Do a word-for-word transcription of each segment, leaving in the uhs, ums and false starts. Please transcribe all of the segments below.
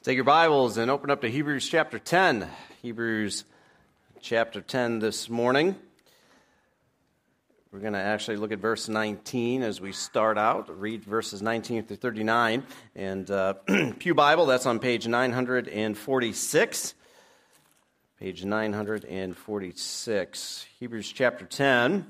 Take your Bibles and open up to Hebrews chapter ten. Hebrews chapter ten this morning. We're going to actually look at verse nineteen as we start out. Read verses nineteen through thirty-nine. And uh, Pew Bible, that's on page nine forty-six. Page nine forty-six. Hebrews chapter ten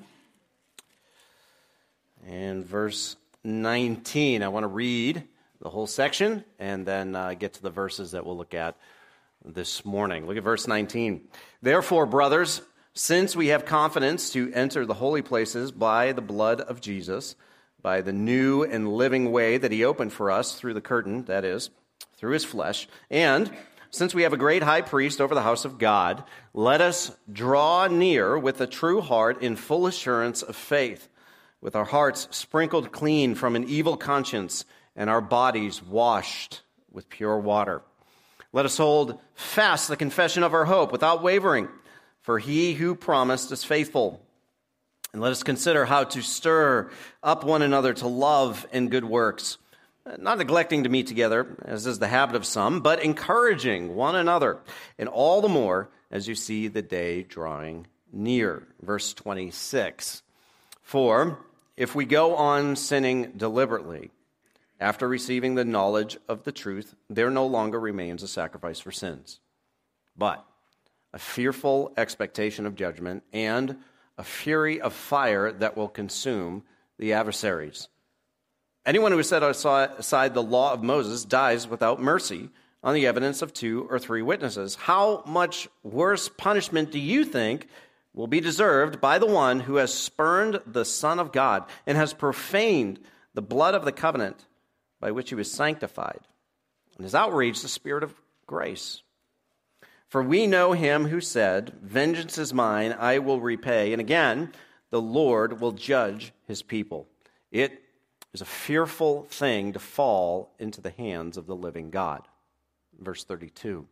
and verse nineteen. I want to read the whole section, and then uh, get to the verses that we'll look at this morning. Look at verse nineteen. Therefore, brothers, since we have confidence to enter the holy places by the blood of Jesus, by the new and living way that he opened for us through the curtain, that is, through his flesh, and since we have a great high priest over the house of God, let us draw near with a true heart in full assurance of faith, with our hearts sprinkled clean from an evil conscience, and our bodies washed with pure water. Let us hold fast the confession of our hope without wavering, for he who promised is faithful. And let us consider how to stir up one another to love and good works, not neglecting to meet together, as is the habit of some, but encouraging one another, and all the more as you see the day drawing near. Verse twenty-six. For if we go on sinning deliberately, after receiving the knowledge of the truth, there no longer remains a sacrifice for sins, but a fearful expectation of judgment and a fury of fire that will consume the adversaries. Anyone who has set aside the law of Moses dies without mercy on the evidence of two or three witnesses. How much worse punishment do you think will be deserved by the one who has spurned the Son of God and has profaned the blood of the covenant by which he was sanctified, and has outraged the Spirit of grace? For we know him who said, vengeance is mine, I will repay. And again, the Lord will judge his people. It is a fearful thing to fall into the hands of the living God. Verse thirty-two.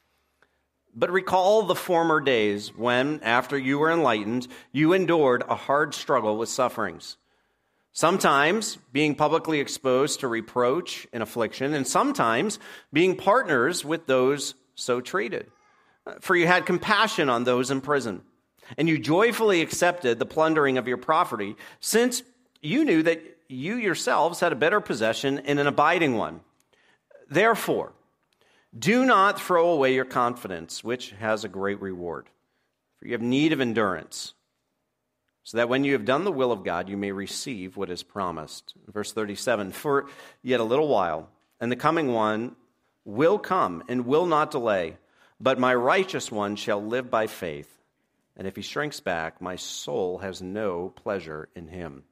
But recall the former days when, after you were enlightened, you endured a hard struggle with sufferings, sometimes being publicly exposed to reproach and affliction, and sometimes being partners with those so treated. For you had compassion on those in prison, and you joyfully accepted the plundering of your property, since you knew that you yourselves had a better possession and an abiding one. Therefore, do not throw away your confidence, which has a great reward, for you have need of endurance, so that when you have done the will of God, you may receive what is promised. Verse thirty-seven, for yet a little while, and the coming one will come and will not delay, but my righteous one shall live by faith. And if he shrinks back, my soul has no pleasure in him.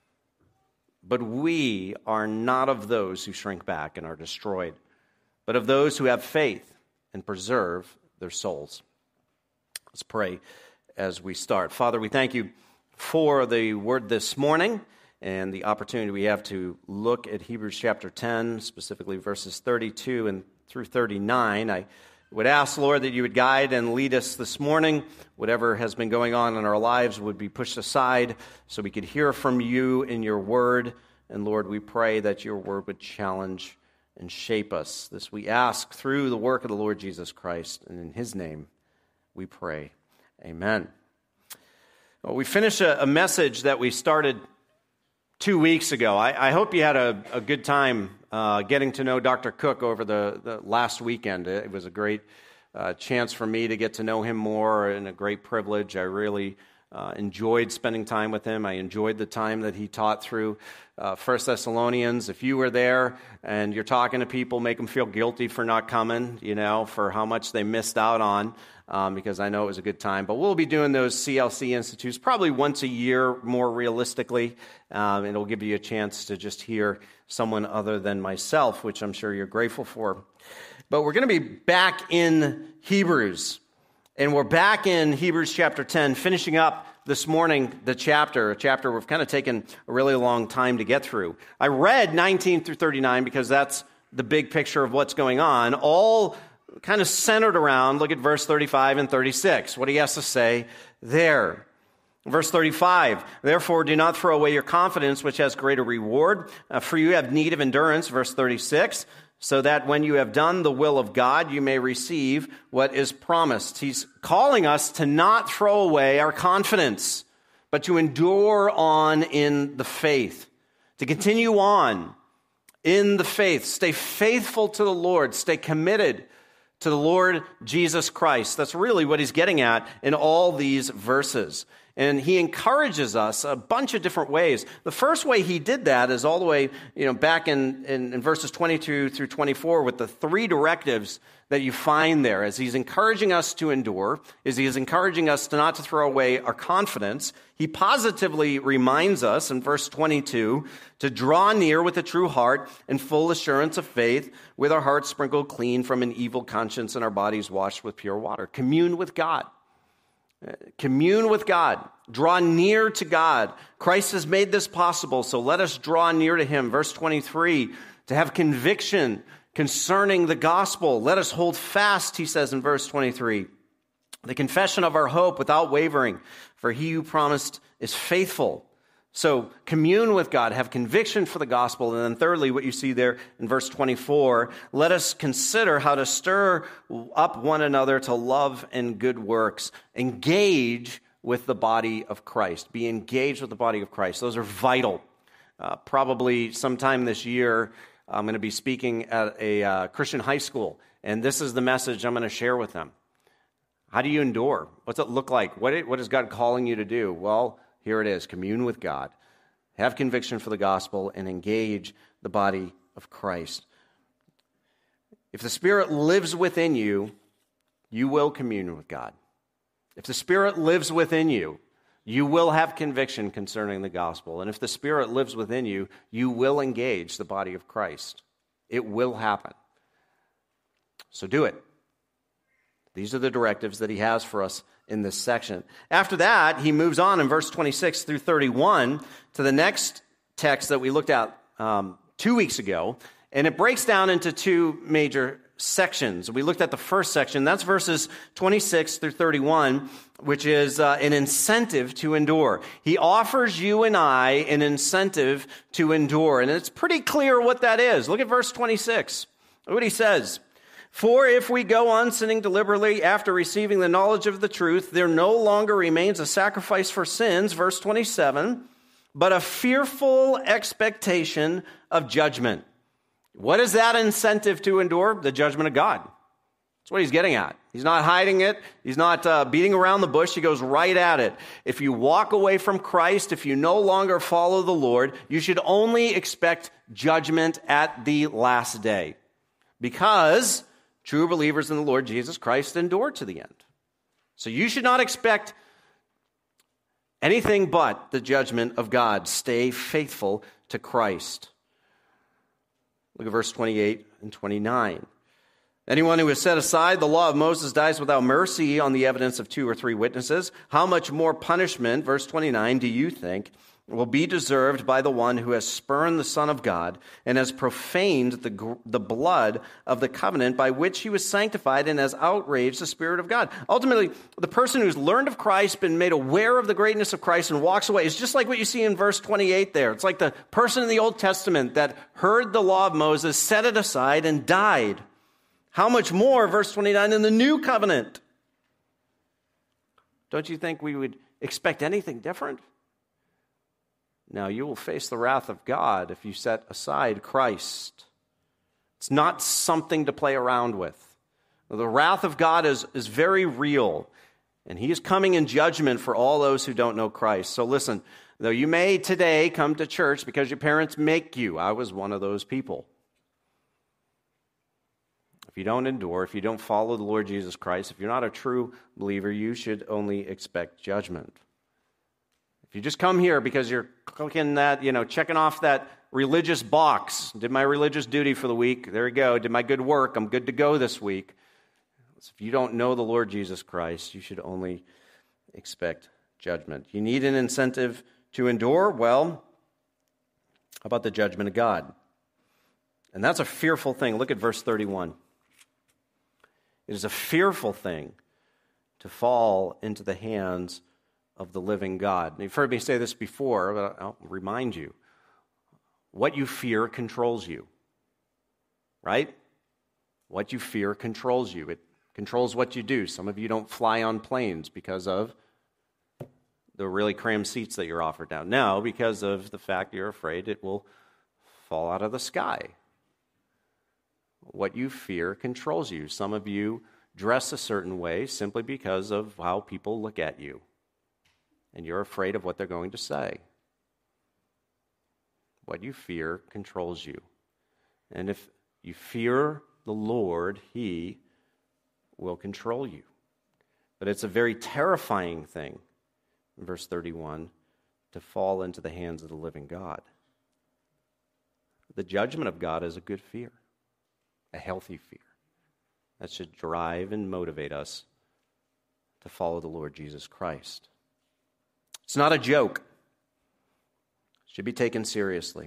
But we are not of those who shrink back and are destroyed, but of those who have faith and preserve their souls. Let's pray as we start. Father, we thank you for the word this morning and the opportunity we have to look at Hebrews chapter ten, specifically verses thirty-two and through thirty-nine. I would ask, Lord, that you would guide and lead us this morning. Whatever has been going on in our lives would be pushed aside so we could hear from you in your word. And Lord, we pray that your word would challenge and shape us. This we ask through the work of the Lord Jesus Christ, and in his name we pray. Amen. Well, we finished a, a message that we started two weeks ago. I, I hope you had a, a good time uh, getting to know Doctor Cook over the, the last weekend. It was a great uh, chance for me to get to know him more, and a great privilege. I really uh, enjoyed spending time with him. I enjoyed the time that he taught through uh, First Thessalonians. If you were there and you're talking to people, make them feel guilty for not coming, you know, for how much they missed out on. Um, because I know it was a good time. But we'll be doing those C L C Institutes probably once a year, more realistically. Um, and it'll give you a chance to just hear someone other than myself, which I'm sure you're grateful for. But we're going to be back in Hebrews. And we're back in Hebrews chapter ten, finishing up this morning the chapter, a chapter we've kind of taken a really long time to get through. I read nineteen through thirty-nine because that's the big picture of what's going on. All kind of centered around, look at verse thirty-five and thirty-six, what he has to say there. Verse thirty-five, therefore do not throw away your confidence, which has greater reward, uh, for you have need of endurance. Verse thirty-six, so that when you have done the will of God, you may receive what is promised. He's calling us to not throw away our confidence, but to endure on in the faith, to continue on in the faith. Stay faithful to the Lord. Stay committed to the Lord Jesus Christ. That's really what he's getting at in all these verses. And he encourages us a bunch of different ways. The first way he did that is all the way, you know, back in, in, in verses twenty-two through twenty-four with the three directives that you find there. As he's encouraging us to endure, as he is encouraging us to not to throw away our confidence, he positively reminds us in verse twenty-two to draw near with a true heart and full assurance of faith, with our hearts sprinkled clean from an evil conscience and our bodies washed with pure water. Commune with God. Commune with God. Draw near to God. Christ has made this possible, so let us draw near to him. Verse twenty-three, to have conviction concerning the gospel. Let us hold fast, he says in verse twenty-three, the confession of our hope without wavering, for he who promised is faithful. So commune with God, have conviction for the gospel. And then thirdly, what you see there in verse twenty-four, let us consider how to stir up one another to love and good works. Engage with the body of Christ. Be engaged with the body of Christ. Those are vital. Uh, probably sometime this year, I'm going to be speaking at a uh, Christian high school, and this is the message I'm going to share with them. How do you endure? What's it look like? What, what is God calling you to do? Well, here it is. Commune with God. Have conviction for the gospel and engage the body of Christ. If the Spirit lives within you, you will commune with God. If the Spirit lives within you, you will have conviction concerning the gospel. And if the Spirit lives within you, you will engage the body of Christ. It will happen. So do it. These are the directives that he has for us in this section. After that, he moves on in verse twenty-six through thirty-one to the next text that we looked at um, two weeks ago, and it breaks down into two major sections. We looked at the first section. That's verses twenty-six through thirty-one, which is uh, an incentive to endure. He offers you and I an incentive to endure, and it's pretty clear what that is. Look at verse twenty-six. Look what he says. For if we go on sinning deliberately after receiving the knowledge of the truth, there no longer remains a sacrifice for sins, verse twenty-seven, but a fearful expectation of judgment. What is that incentive to endure? The judgment of God. That's what he's getting at. He's not hiding it. He's not uh, beating around the bush. He goes right at it. If you walk away from Christ, if you no longer follow the Lord, you should only expect judgment at the last day. Because true believers in the Lord Jesus Christ endure to the end. So you should not expect anything but the judgment of God. Stay faithful to Christ. Look at verse twenty-eight and twenty-nine. Anyone who has set aside the law of Moses dies without mercy on the evidence of two or three witnesses. How much more punishment, verse twenty-nine, do you think will be deserved by the one who has spurned the Son of God and has profaned the, the blood of the covenant by which he was sanctified and has outraged the Spirit of God? Ultimately, the person who's learned of Christ, been made aware of the greatness of Christ, and walks away is just like what you see in verse twenty-eight there. It's like the person in the Old Testament that heard the law of Moses, set it aside, and died. How much more, verse twenty-nine, in the new covenant? Don't you think we would expect anything different? Now, you will face the wrath of God if you set aside Christ. It's not something to play around with. The wrath of God is, is very real, and he is coming in judgment for all those who don't know Christ. So listen, though you may today come to church because your parents make you, I was one of those people. If you don't endure, if you don't follow the Lord Jesus Christ, if you're not a true believer, you should only expect judgment. If you just come here because you're clicking that, you know, checking off that religious box, did my religious duty for the week, there you go, did my good work, I'm good to go this week. If you don't know the Lord Jesus Christ, you should only expect judgment. You need an incentive to endure? Well, how about the judgment of God? And that's a fearful thing. Look at verse thirty-one. It is a fearful thing to fall into the hands of the living God. And you've heard me say this before, but I'll remind you. What you fear controls you. right? What you fear controls you. It controls what you do. Some of you don't fly on planes because of the really crammed seats that you're offered now. No, because of the fact you're afraid it will fall out of the sky. What you fear controls you. Some of you dress a certain way simply because of how people look at you, and you're afraid of what they're going to say. What you fear controls you. And if you fear the Lord, He will control you. But it's a very terrifying thing, in verse thirty-one, to fall into the hands of the living God. The judgment of God is a good fear, a healthy fear. That should drive and motivate us to follow the Lord Jesus Christ. It's not a joke. It should be taken seriously.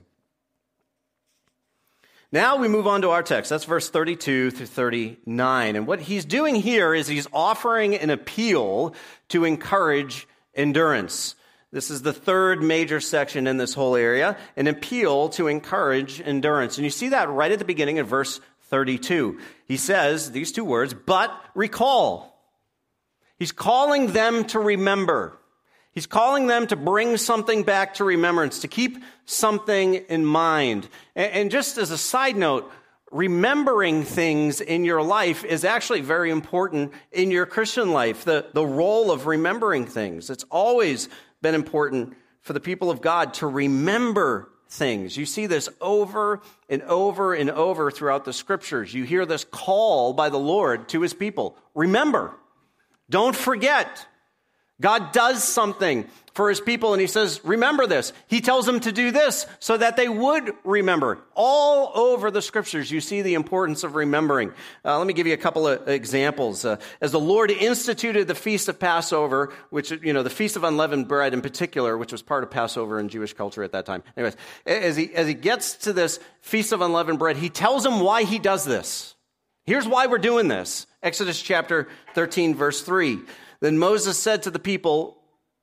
Now we move on to our text. That's verse thirty-two through thirty-nine. And what he's doing here is he's offering an appeal to encourage endurance. This is the third major section in this whole area, an appeal to encourage endurance. And you see that right at the beginning of verse thirty-two. He says these two words, but recall. He's calling them to remember. He's calling them to bring something back to remembrance, to keep something in mind. And just as a side note, remembering things in your life is actually very important in your Christian life. The, the role of remembering things. It's always been important for the people of God to remember things. You see this over and over and over throughout the scriptures. You hear this call by the Lord to his people. Remember. Don't forget. God does something for his people, and he says, remember this. He tells them to do this so that they would remember. All over the scriptures, you see the importance of remembering. Uh, let me give you a couple of examples. Uh, as the Lord instituted the Feast of Passover, which, you know, the Feast of Unleavened Bread in particular, which was part of Passover in Jewish culture at that time. Anyways, as he, as he gets to this Feast of Unleavened Bread, he tells them why he does this. Here's why we're doing this. Exodus chapter thirteen, verse three. Then Moses said to the people,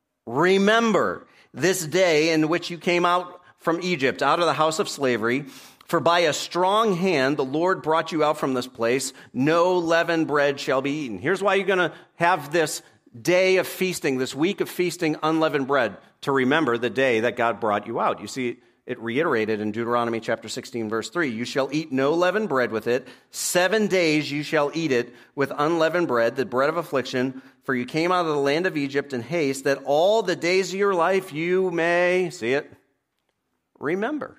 remember this day in which you came out from Egypt, out of the house of slavery, for by a strong hand the Lord brought you out from this place. No leavened bread shall be eaten. Here's why you're going to have this day of feasting, this week of feasting unleavened bread, to remember the day that God brought you out. You see, it reiterated in Deuteronomy chapter sixteen, verse three. You shall eat no leavened bread with it. Seven days you shall eat it with unleavened bread, the bread of affliction. For you came out of the land of Egypt in haste, that all the days of your life you may, see it, remember.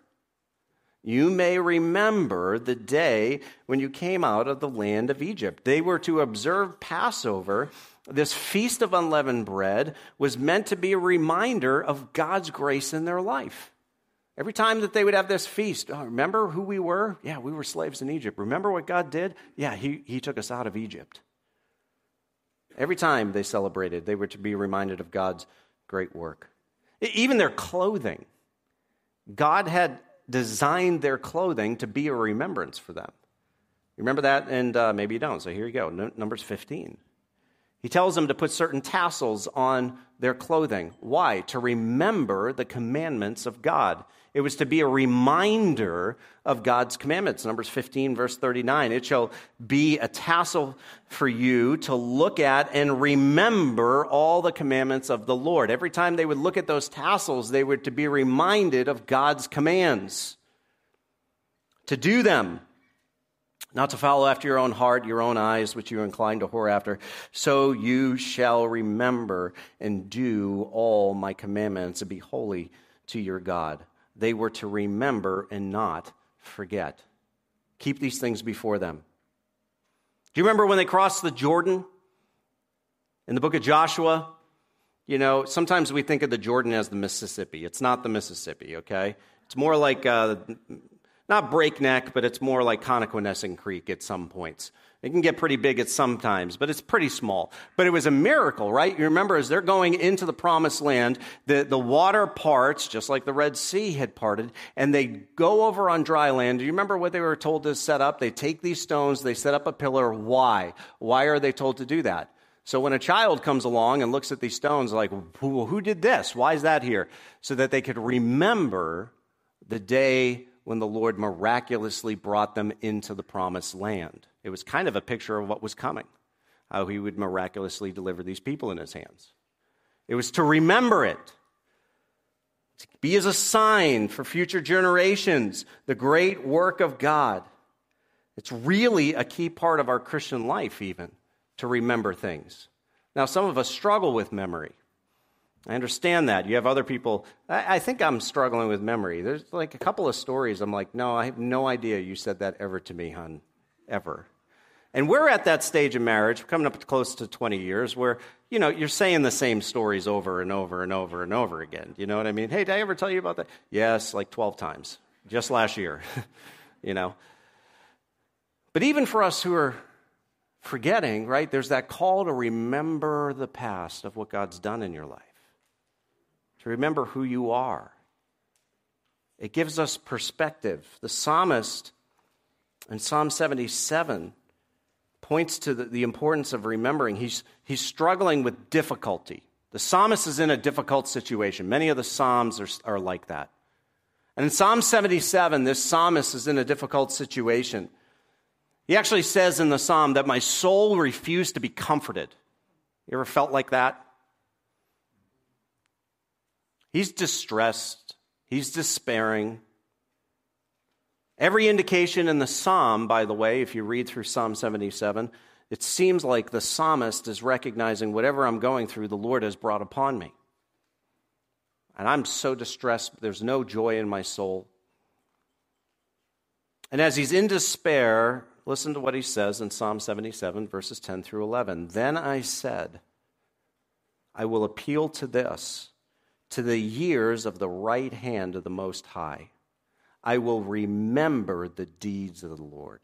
You may remember the day when you came out of the land of Egypt. They were to observe Passover. This feast of unleavened bread was meant to be a reminder of God's grace in their life. Every time that they would have this feast, oh, remember who we were? Yeah, we were slaves in Egypt. Remember what God did? Yeah, he, he took us out of Egypt. Every time they celebrated, they were to be reminded of God's great work. Even their clothing. God had designed their clothing to be a remembrance for them. You remember that? And uh, maybe you don't, so here you go. No, Numbers fifteen. He tells them to put certain tassels on their clothing. Why? To remember the commandments of God. It was to be a reminder of God's commandments. Numbers fifteen, verse thirty-nine. It shall be a tassel for you to look at and remember all the commandments of the Lord. Every time they would look at those tassels, they were to be reminded of God's commands. To do them. Not to follow after your own heart, your own eyes, which you are inclined to whore after. So you shall remember and do all my commandments and be holy to your God. They were to remember and not forget. Keep these things before them. Do you remember when they crossed the Jordan in the book of Joshua? You know, sometimes we think of the Jordan as the Mississippi. It's not the Mississippi, okay? It's more like... Uh, Not breakneck, but it's more like Connoquenessing Creek at some points. It can get pretty big at some times, but it's pretty small. But it was a miracle, right? You remember, as they're going into the promised land, the, the water parts, just like the Red Sea had parted, and they go over on dry land. Do you remember what they were told to set up? They take these stones, they set up a pillar. Why? Why are they told to do that? So when a child comes along and looks at these stones, like, who, who did this? Why is that here? So that they could remember the day when the Lord miraculously brought them into the promised land. It was kind of a picture of what was coming, how he would miraculously deliver these people in his hands. It was to remember it, to be as a sign for future generations, the great work of God. It's really a key part of our Christian life, even, to remember things. Now, some of us struggle with memory. I understand that. You have other people. I, I think I'm struggling with memory. There's like a couple of stories. I'm like, no, I have no idea you said that ever to me, hon, ever. And we're at that stage in marriage, we're coming up to close to twenty years, where, you know, you're saying the same stories over and over and over and over again. You know what I mean? Hey, did I ever tell you about that? Yes, like twelve times, just last year, you know. But even for us who are forgetting, right, there's that call to remember the past of what God's done in your life, to remember who you are. It gives us perspective. The psalmist in Psalm seventy-seven points to the, the importance of remembering. He's, he's struggling with difficulty. The psalmist is in a difficult situation. Many of the psalms are, are like that. And in Psalm seventy-seven, this psalmist is in a difficult situation. He actually says in the psalm that my soul refused to be comforted. You ever felt like that? He's distressed. He's despairing. Every indication in the psalm, by the way, if you read through Psalm seventy-seven, it seems like the psalmist is recognizing whatever I'm going through, the Lord has brought upon me. And I'm so distressed, there's no joy in my soul. And as he's in despair, listen to what he says in Psalm seventy-seven, verses ten through eleven. Then I said, I will appeal to this, to the years of the right hand of the Most High. I will remember the deeds of the Lord.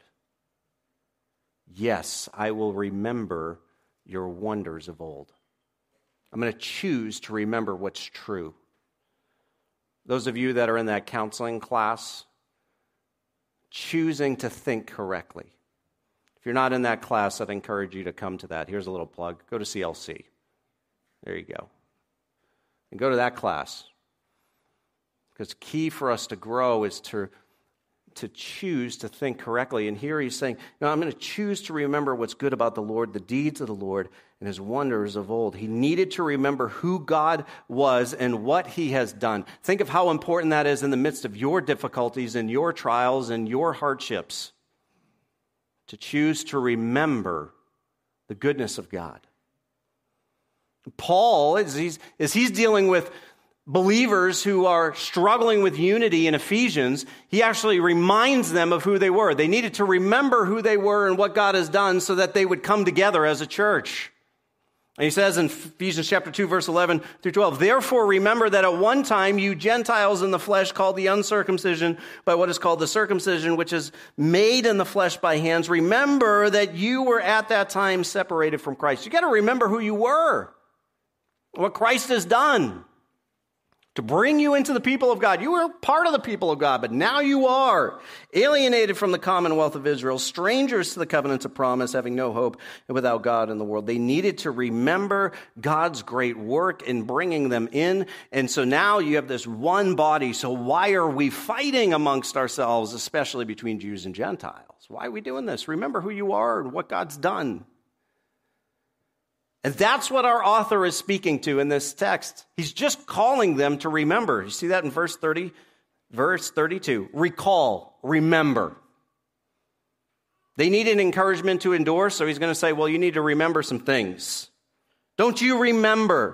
Yes, I will remember your wonders of old. I'm going to choose to remember what's true. Those of you that are in that counseling class, choosing to think correctly. If you're not in that class, I'd encourage you to come to that. Here's a little plug. Go to C L C. There you go. And go to that class. Because key for us to grow is to, to choose to think correctly. And here he's saying, no, I'm going to choose to remember what's good about the Lord, the deeds of the Lord, and his wonders of old. He needed to remember who God was and what he has done. Think of how important that is in the midst of your difficulties and your trials and your hardships. To choose to remember the goodness of God. Paul, as he's, as he's dealing with believers who are struggling with unity in Ephesians, he actually reminds them of who they were. They needed to remember who they were and what God has done so that they would come together as a church. And he says in Ephesians chapter two, verse eleven through twelve, therefore remember that at one time you Gentiles in the flesh called the uncircumcision by what is called the circumcision, which is made in the flesh by hands. Remember that you were at that time separated from Christ. You got to remember who you were, what Christ has done to bring you into the people of God. You were part of the people of God, but now you are alienated from the commonwealth of Israel, strangers to the covenants of promise, having no hope and without God in the world. They needed to remember God's great work in bringing them in. And so now you have this one body. So why are we fighting amongst ourselves, especially between Jews and Gentiles? Why are we doing this? Remember who you are and what God's done. And that's what our author is speaking to in this text. He's just calling them to remember. You see that in verse thirty, verse thirty-two. Recall, remember. They need an encouragement to endure, so he's going to say, well, you need to remember some things. Don't you remember?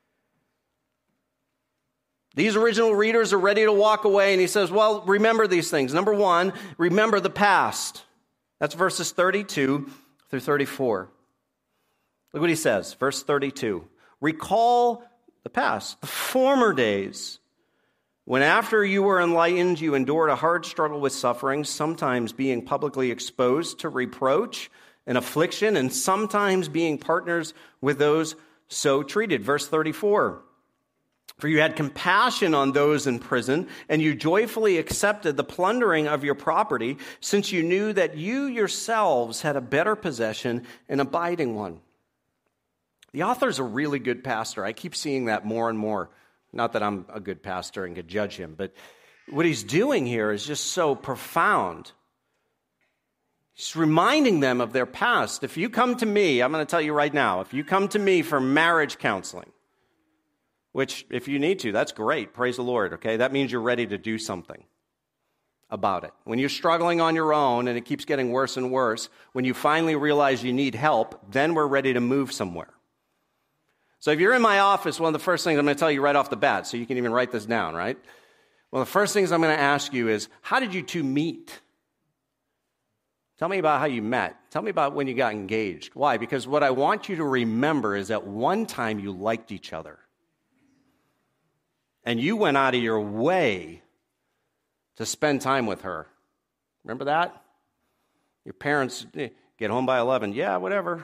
These original readers are ready to walk away, and he says, well, remember these things. Number one, remember the past. That's verses thirty-two through thirty-four. Look what he says, verse thirty-two. Recall the past, the former days, when after you were enlightened, you endured a hard struggle with suffering, sometimes being publicly exposed to reproach and affliction, and sometimes being partners with those so treated. Verse thirty-four. For you had compassion on those in prison, and you joyfully accepted the plundering of your property, since you knew that you yourselves had a better possession, an abiding one. The author's a really good pastor. I keep seeing that more and more. Not that I'm a good pastor and could judge him, but what he's doing here is just so profound. He's reminding them of their past. If you come to me, I'm going to tell you right now, if you come to me for marriage counseling, which if you need to, that's great. Praise the Lord, okay? That means you're ready to do something about it. When you're struggling on your own and it keeps getting worse and worse, when you finally realize you need help, then we're ready to move somewhere. So if you're in my office, one of the first things I'm going to tell you right off the bat, so you can even write this down, right? Well, the first things I'm going to ask you is, how did you two meet? Tell me about how you met. Tell me about when you got engaged. Why? Because what I want you to remember is that one time you liked each other. And you went out of your way to spend time with her. Remember that? Your parents get home by eleven. Yeah, whatever.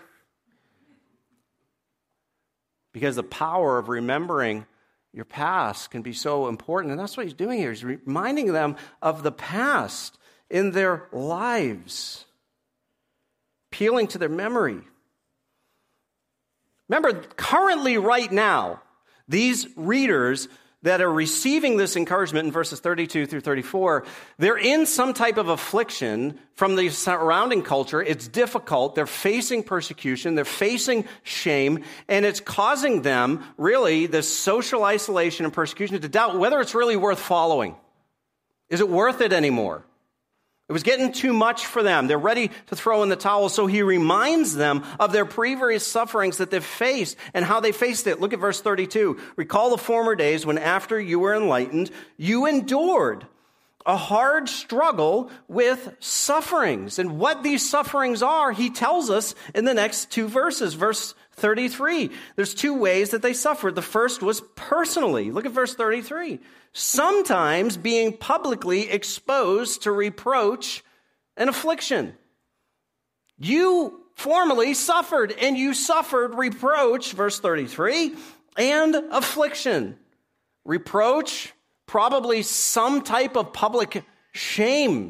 Because the power of remembering your past can be so important. And that's what he's doing here. He's reminding them of the past in their lives, appealing to their memory. Remember, currently, right now, these readers that are receiving this encouragement in verses thirty-two through thirty-four, they're in some type of affliction from the surrounding culture. It's difficult. They're facing persecution. They're facing shame. And it's causing them, really, this social isolation and persecution to doubt whether it's really worth following. Is it worth it anymore? It was getting too much for them. They're ready to throw in the towel. So he reminds them of their previous sufferings that they've faced and how they faced it. Look at verse thirty-two. Recall the former days when after you were enlightened, you endured a hard struggle with sufferings. And what these sufferings are, he tells us in the next two verses. Verse thirty-three. There's two ways that they suffered. The first was personally. Look at verse thirty-three. Sometimes being publicly exposed to reproach and affliction. You formerly suffered, and you suffered reproach, verse thirty-three, and affliction. Reproach, probably some type of public shame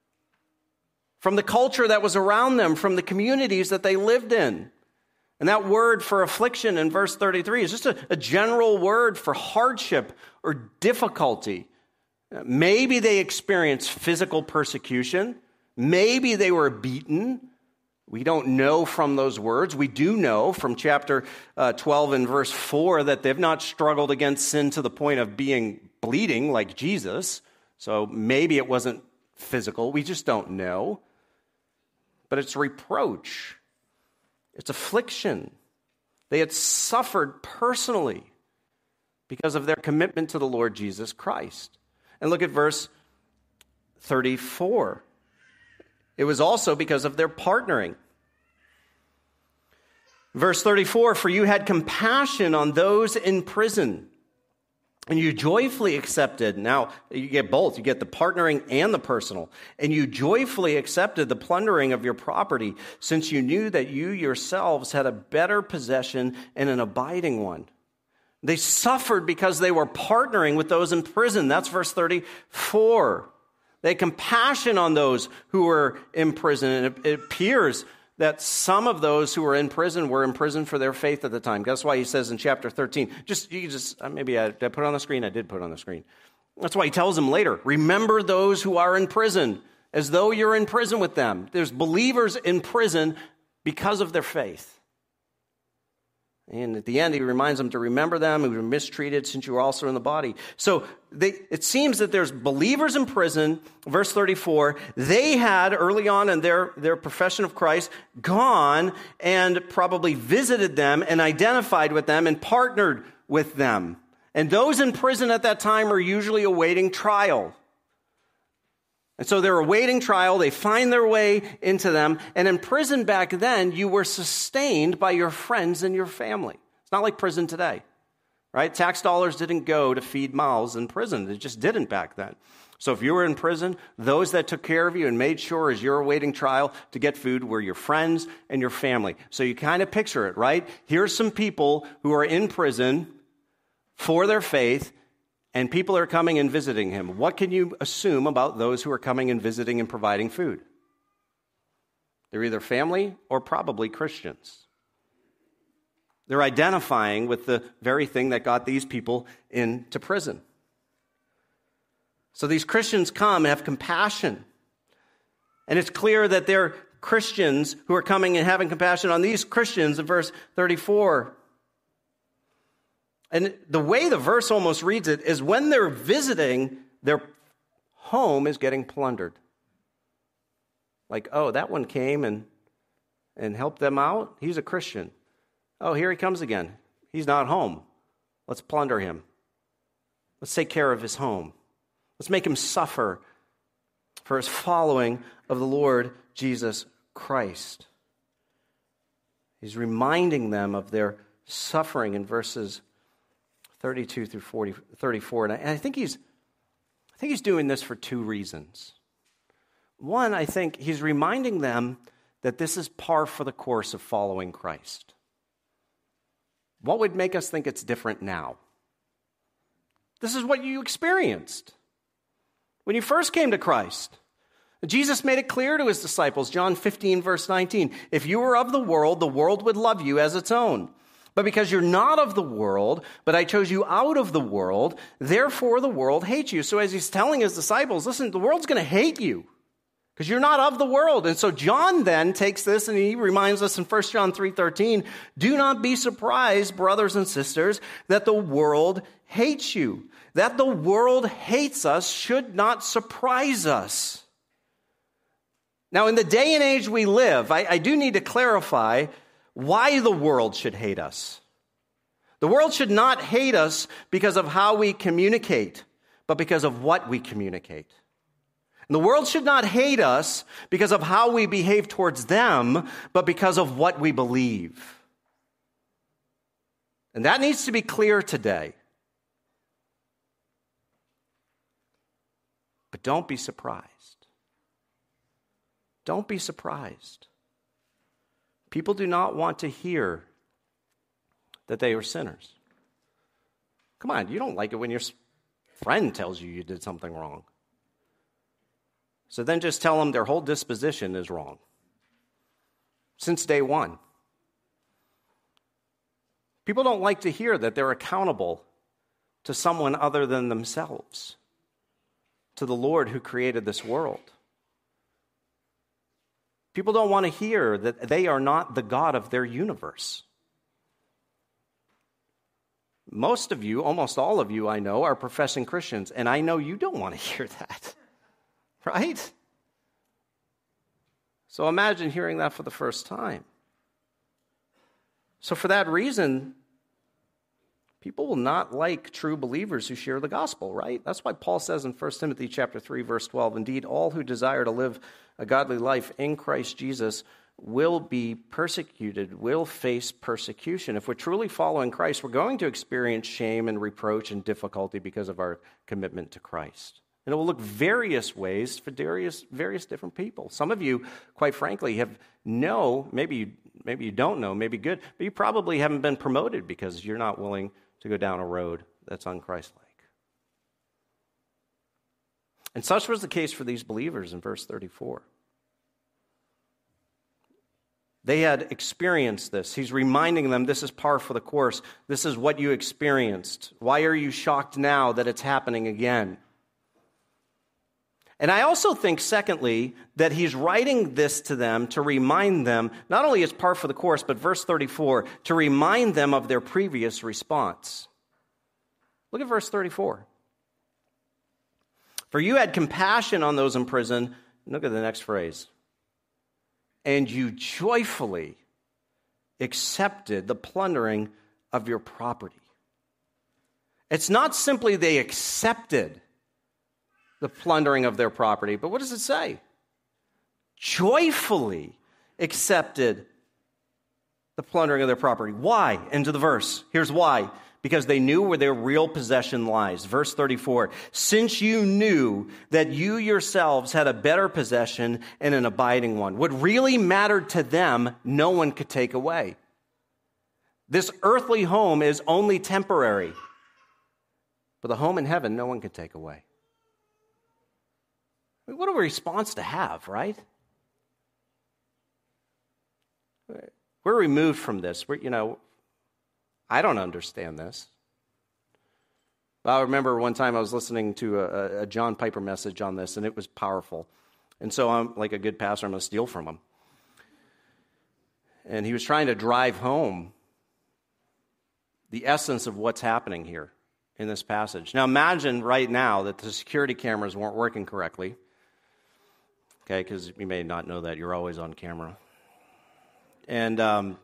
from the culture that was around them, from the communities that they lived in. And that word for affliction in verse thirty-three is just a, a general word for hardship or difficulty. Maybe they experienced physical persecution. Maybe they were beaten. We don't know from those words. We do know from chapter uh, twelve and verse four that they've not struggled against sin to the point of being bleeding like Jesus. So maybe it wasn't physical. We just don't know. But it's reproach. It's affliction. They had suffered personally because of their commitment to the Lord Jesus Christ. And look at verse thirty-four. It was also because of their partnering. Verse thirty-four, for you had compassion on those in prison, and you joyfully accepted. Now, you get both. You get the partnering and the personal. And you joyfully accepted the plundering of your property, since you knew that you yourselves had a better possession and an abiding one. They suffered because they were partnering with those in prison. That's verse thirty-four. They had compassion on those who were in prison. And it, it appears that some of those who were in prison were in prison for their faith at the time. That's why he says in chapter thirteen, just, you just, maybe I, did I put it on the screen? I did put it on the screen. That's why he tells them later, remember those who are in prison, as though you're in prison with them. There's believers in prison because of their faith. And at the end, he reminds them to remember them who were mistreated since you were also in the body. So they, it seems that there's believers in prison, verse thirty-four. They had, early on in their, their profession of Christ, gone and probably visited them and identified with them and partnered with them. And those in prison at that time are usually awaiting trial. And so they're awaiting trial. They find their way into them. And in prison back then, you were sustained by your friends and your family. It's not like prison today, right? Tax dollars didn't go to feed mouths in prison. It just didn't back then. So if you were in prison, those that took care of you and made sure as you're awaiting trial to get food were your friends and your family. So you kind of picture it, right? Here's some people who are in prison for their faith, and people are coming and visiting him. What can you assume about those who are coming and visiting and providing food? They're either family or probably Christians. They're identifying with the very thing that got these people into prison. So these Christians come and have compassion. And it's clear that they're Christians who are coming and having compassion on these Christians in verse thirty-four. And the way the verse almost reads it is when they're visiting, their home is getting plundered. Like, oh, that one came and, and helped them out? He's a Christian. Oh, here he comes again. He's not home. Let's plunder him. Let's take care of his home. Let's make him suffer for his following of the Lord Jesus Christ. He's reminding them of their suffering in verses thirty-two through forty, thirty-four. And I, and I think he's I think he's doing this for two reasons. One, I think he's reminding them that this is par for the course of following Christ. What would make us think it's different now? This is what you experienced when you first came to Christ. Jesus made it clear to his disciples, John fifteen, verse nineteen, if you were of the world, the world would love you as its own. But because you're not of the world, but I chose you out of the world, therefore the world hates you. So as he's telling his disciples, listen, the world's going to hate you because you're not of the world. And so John then takes this and he reminds us in First John three thirteen, do not be surprised, brothers and sisters, that the world hates you. That the world hates us should not surprise us. Now, in the day and age we live, I, I do need to clarify why the world should hate us. The world should not hate us because of how we communicate, but because of what we communicate. And the world should not hate us because of how we behave towards them, but because of what we believe. And that needs to be clear today. But don't be surprised. Don't be surprised. People do not want to hear that they are sinners. Come on, you don't like it when your friend tells you you did something wrong. So then just tell them their whole disposition is wrong. Since day one. People don't like to hear that they're accountable to someone other than themselves, to the Lord who created this world. People don't want to hear that they are not the God of their universe. Most of you, almost all of you I know, are professing Christians, and I know you don't want to hear that, right? So imagine hearing that for the first time. So for that reason, people will not like true believers who share the gospel, right? That's why Paul says in First Timothy chapter three, verse twelve, indeed, all who desire to live a godly life in Christ Jesus will be persecuted, will face persecution. If we're truly following Christ, we're going to experience shame and reproach and difficulty because of our commitment to Christ. And it will look various ways for various, various different people. Some of you, quite frankly, have know, maybe you, maybe you don't know, maybe good, but you probably haven't been promoted because you're not willing to go down a road that's unchristlike. And such was the case for these believers in verse thirty-four. They had experienced this. He's reminding them this is par for the course. This is what you experienced. Why are you shocked now that it's happening again? And I also think, secondly, that he's writing this to them to remind them, not only is par for the course, but verse thirty-four, to remind them of their previous response. Look at verse thirty-four. For you had compassion on those in prison. Look at the next phrase. And you joyfully accepted the plundering of your property. It's not simply they accepted the plundering of their property, but what does it say? Joyfully accepted the plundering of their property. Why? Into the verse. Here's why. Because they knew where their real possession lies. Verse thirty-four, since you knew that you yourselves had a better possession and an abiding one. What really mattered to them, no one could take away. This earthly home is only temporary. But the home in heaven, no one can take away. What a response to have, right? We're removed from this. We're, you know, I don't understand this. I remember one time I was listening to a, a John Piper message on this, and it was powerful. And so I'm like a good pastor, I'm going to steal from him. And he was trying to drive home the essence of what's happening here in this passage. Now imagine right now that the security cameras weren't working correctly. Okay, because you may not know that. You're always on camera. And um,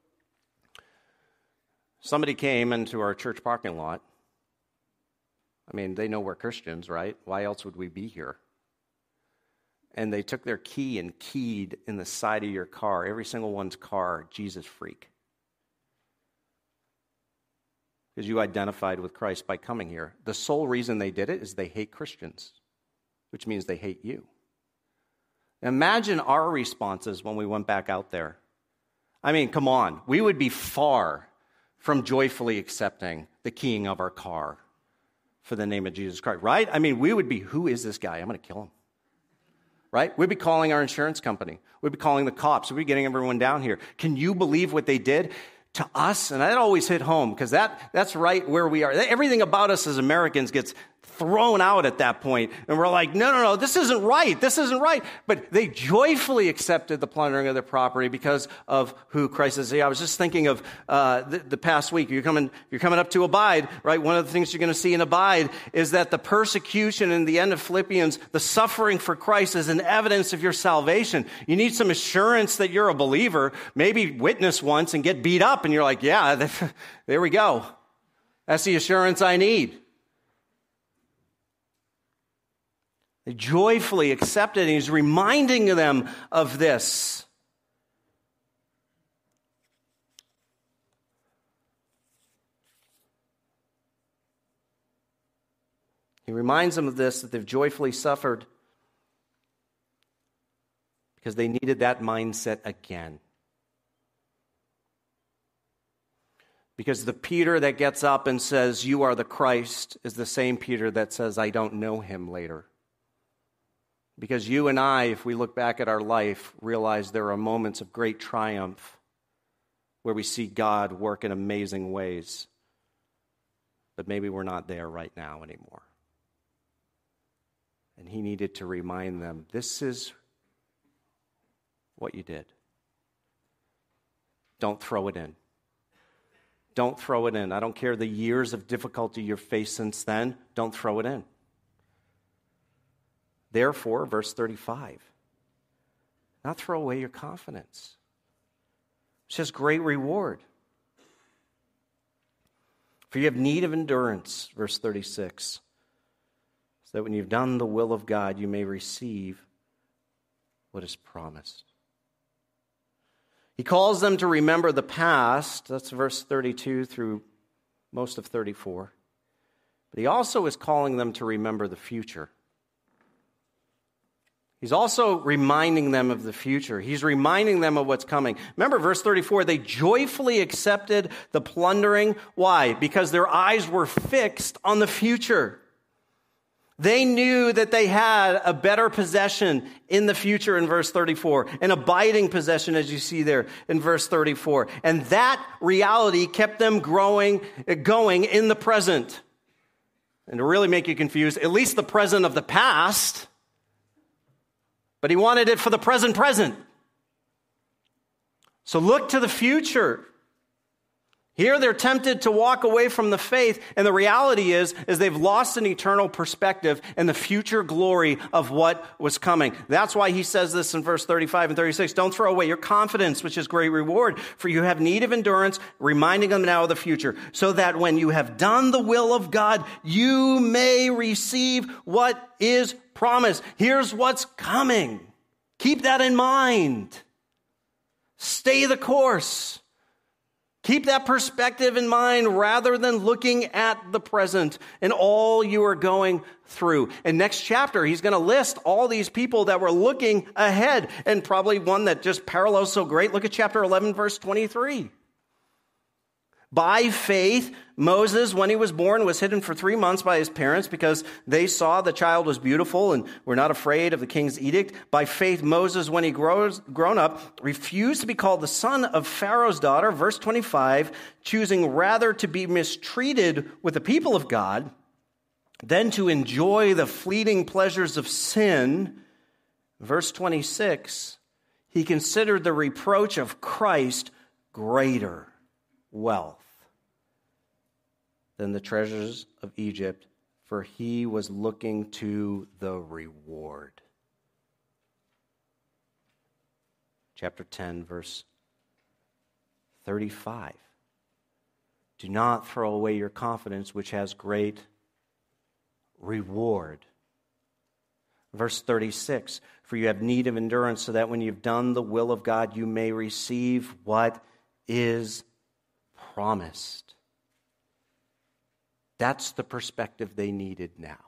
somebody came into our church parking lot. I mean, they know we're Christians, right? Why else would we be here? And they took their key and keyed in the side of your car, every single one's car, Jesus freak. Because you identified with Christ by coming here. The sole reason they did it is they hate Christians, which means they hate you. Imagine our responses when we went back out there. I mean, come on. We would be far from joyfully accepting the keying of our car for the name of Jesus Christ, right? I mean, we would be, who is this guy? I'm going to kill him, right? We'd be calling our insurance company. We'd be calling the cops. We'd be getting everyone down here. Can you believe what they did to us? And that always hit home because that, that's right where we are. Everything about us as Americans gets thrown out at that point, and we're like, no, no, no, this isn't right, this isn't right. But they joyfully accepted the plundering of their property because of who Christ is. Yeah, I was just thinking of uh, the, the past week. You're coming, you're coming up to Abide, right? One of the things you're going to see in Abide is that the persecution in the end of Philippians, the suffering for Christ is an evidence of your salvation. You need some assurance that you're a believer. Maybe witness once and get beat up, and you're like, yeah, there we go. That's the assurance I need. They joyfully accepted, and he's reminding them of this. He reminds them of this, that they've joyfully suffered because they needed that mindset again. Because the Peter that gets up and says, "You are the Christ," is the same Peter that says, "I don't know him," later. Because you and I, if we look back at our life, realize there are moments of great triumph where we see God work in amazing ways. But maybe we're not there right now anymore. And he needed to remind them, this is what you did. Don't throw it in. Don't throw it in. I don't care the years of difficulty you've faced since then. Don't throw it in. Therefore, verse thirty-five, not throw away your confidence. It says great reward. For you have need of endurance, verse thirty-six, so that when you've done the will of God, you may receive what is promised. He calls them to remember the past. That's verse thirty-two through most of thirty-four. But he also is calling them to remember the future. He's also reminding them of the future. He's reminding them of what's coming. Remember verse thirty-four, they joyfully accepted the plundering. Why? Because their eyes were fixed on the future. They knew that they had a better possession in the future in verse thirty-four, an abiding possession as you see there in verse thirty-four. And that reality kept them growing, going in the present. And to really make you confused, at least the present of the past, but he wanted it for the present present. So look to the future. Here they're tempted to walk away from the faith, and the reality is, is they've lost an eternal perspective and the future glory of what was coming. That's why he says this in verse thirty-five and thirty-six. Don't throw away your confidence, which is great reward, for you have need of endurance, reminding them now of the future, so that when you have done the will of God, you may receive what is promised. Here's what's coming. Keep that in mind. Stay the course. Keep that perspective in mind rather than looking at the present and all you are going through. And next chapter, he's going to list all these people that were looking ahead, and probably one that just parallels so great. Look at chapter eleven, verse twenty-three. By faith, Moses, when he was born, was hidden for three months by his parents because they saw the child was beautiful and were not afraid of the king's edict. By faith, Moses, when he grows, grown up, refused to be called the son of Pharaoh's daughter, verse twenty-five, choosing rather to be mistreated with the people of God then to enjoy the fleeting pleasures of sin, verse twenty-six, he considered the reproach of Christ greater wealth than the treasures of Egypt, for he was looking to the reward. Chapter ten, verse thirty-five. Do not throw away your confidence, which has great reward. Verse thirty-six, for you have need of endurance, so that when you've done the will of God, you may receive what is promised. That's the perspective they needed now.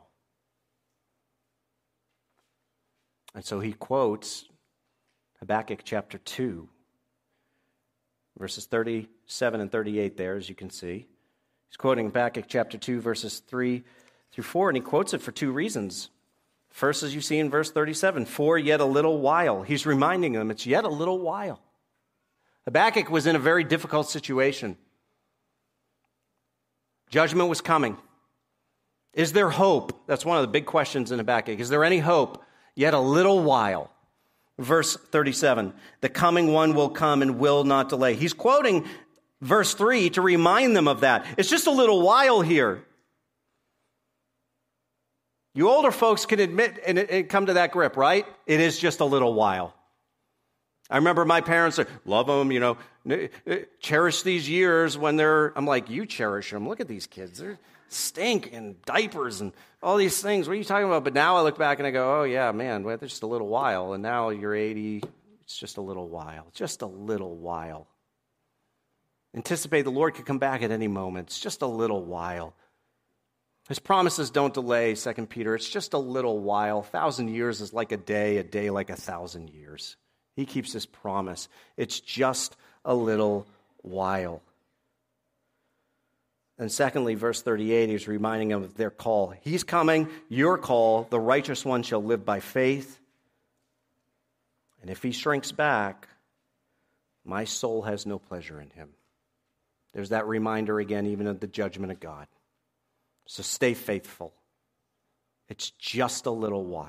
And so he quotes Habakkuk chapter two, verses thirty-seven and thirty-eight there, as you can see. He's quoting Habakkuk chapter two, verses three through four, and he quotes it for two reasons. First, as you see in verse thirty-seven, for yet a little while. He's reminding them it's yet a little while. Habakkuk was in a very difficult situation. Judgment was coming. Is there hope? That's one of the big questions in Habakkuk. Is there any hope? Yet a little while. Verse thirty-seven, the coming one will come and will not delay. He's quoting verse three to remind them of that. It's just a little while here. You older folks can admit and come to that grip, right? It is just a little while. I remember my parents said, love them, you know, cherish these years when they're, I'm like, you cherish them. Look at these kids. They're stink and diapers and all these things. What are you talking about? But now I look back and I go, oh yeah, man, well, there's just a little while. And now you're eighty. It's just a little while. Just a little while. Anticipate the Lord could come back at any moment. It's just a little while. His promises don't delay, Second Peter. It's just a little while. A thousand years is like a day, a day like a thousand years. He keeps his promise. It's just a little while. And secondly, verse thirty-eight, he's reminding them of their call. He's coming, your call, the righteous one shall live by faith. And if he shrinks back, my soul has no pleasure in him. There's that reminder again, even of the judgment of God. So stay faithful. It's just a little while.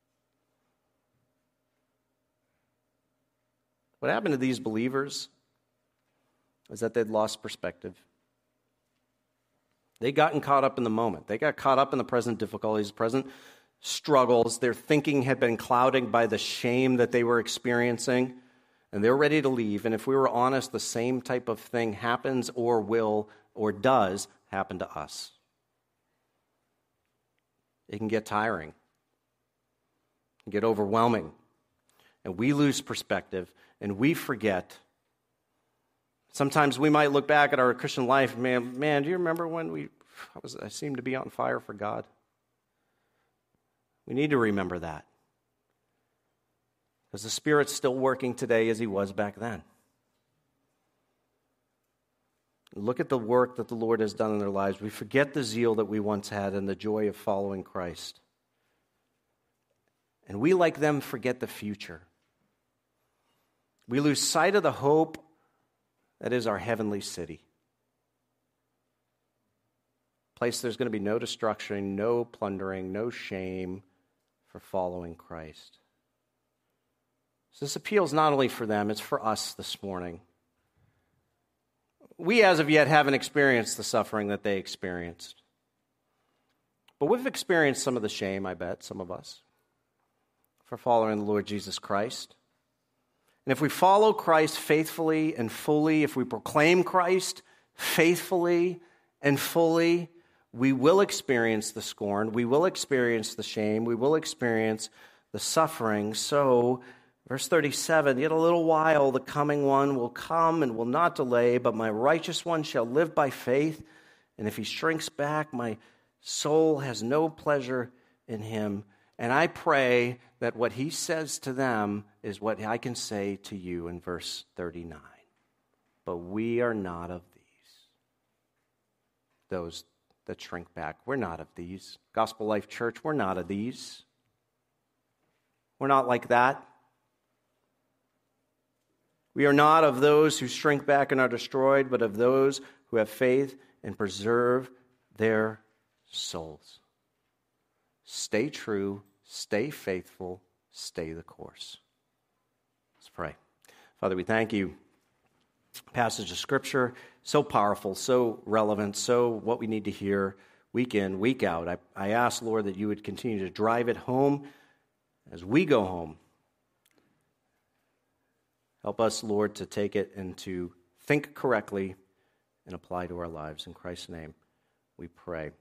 What happened to these believers is that they'd lost perspective. They'd gotten caught up in the moment. They got caught up in the present difficulties, present struggles. Their thinking had been clouded by the shame that they were experiencing, and they're ready to leave. And if we were honest, the same type of thing happens or will or does happen to us. It can get tiring. It can get overwhelming. And we lose perspective, and we forget. Sometimes we might look back at our Christian life, man, man, do you remember when we, I, was, I seemed to be on fire for God? We need to remember that. Because the Spirit's still working today as he was back then. Look at the work that the Lord has done in their lives. We forget the zeal that we once had and the joy of following Christ. And we, like them, forget the future. We lose sight of the hope that is our heavenly city. A place there's going to be no destruction, no plundering, no shame for following Christ. So this appeal is not only for them, it's for us this morning. We, as of yet, haven't experienced the suffering that they experienced. But we've experienced some of the shame, I bet, some of us, for following the Lord Jesus Christ. And if we follow Christ faithfully and fully, if we proclaim Christ faithfully and fully, we will experience the scorn, we will experience the shame, we will experience the suffering. So, verse thirty-seven, yet a little while the coming one will come and will not delay, but my righteous one shall live by faith. And if he shrinks back, my soul has no pleasure in him. And I pray that what he says to them is what I can say to you in verse thirty-nine. But we are not of these, those that shrink back. We're not of these. Gospel Life Church, we're not of these. We're not like that. We are not of those who shrink back and are destroyed, but of those who have faith and preserve their souls. stay true, stay faithful, stay the course. Let's pray. Father, we thank you. Passage of Scripture, so powerful, so relevant, so what we need to hear week in, week out. I, I ask, Lord, that you would continue to drive it home as we go home. Help us, Lord, to take it and to think correctly and apply to our lives. In Christ's name we pray.